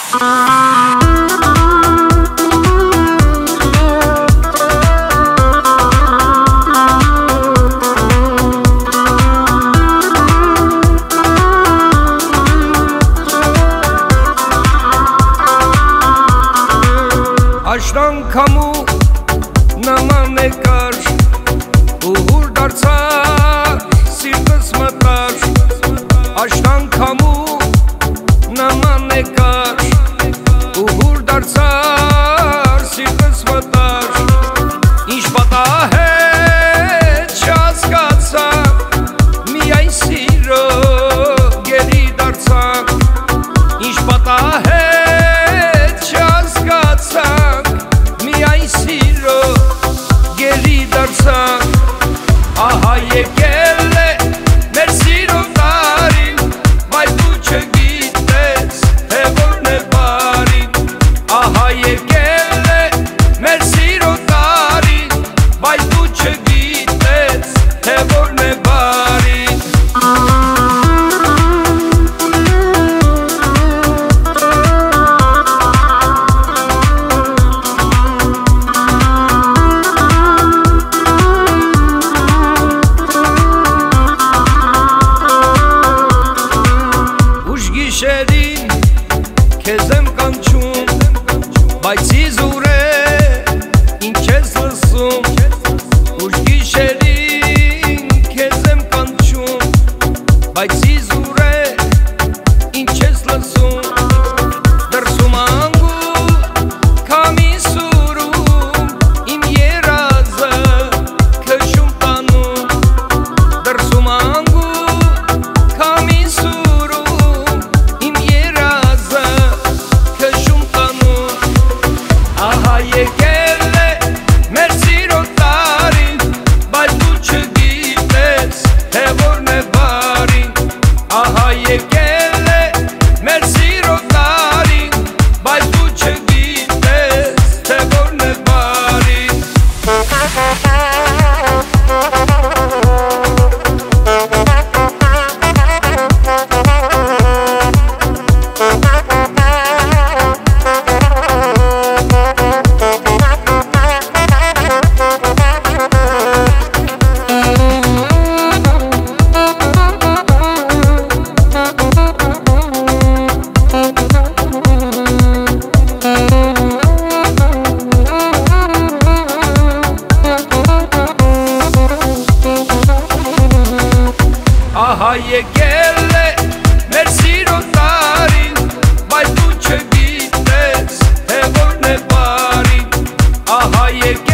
Աշնան քամու նման եկար ու հուր դարձար սիրտս մտար Աշնան քամու նման եկար ու հուր դարձար սիրտս մտար Ինչ պատահեց չհասկացա միայն սիրո գերի դարձանք Ինչ պատահեց չհասկացա Սիրո գերի դարձանք Ահա եկել է մեր սիրո տարին Բայց դու չգիտես թե որն է բարին Ահա եկել է մեր սիրո տարին Բայց դու չգիտես թե որն է բարին Գիշերին քեզ եմ կանչում բայց իզուր է ինչ ես լսում Ուշ գիշերին քեզ եմ կանչում բայց իզուր է ինչ ես լսում Դրսում անգու քամի սուրում իմ երազը քշում տանում Դրսում անգու քամի սուրում Եկել է մեր սիրո տարին բայց դու չգիտես թե որն է բարին Ահա եկել է մեր սիրո տարին բայց դու չգիտես թե որն է բարին Ահա եկել է մեր սիրո տարին բայց դու չգիտես թե որն է բարին Ահա եկել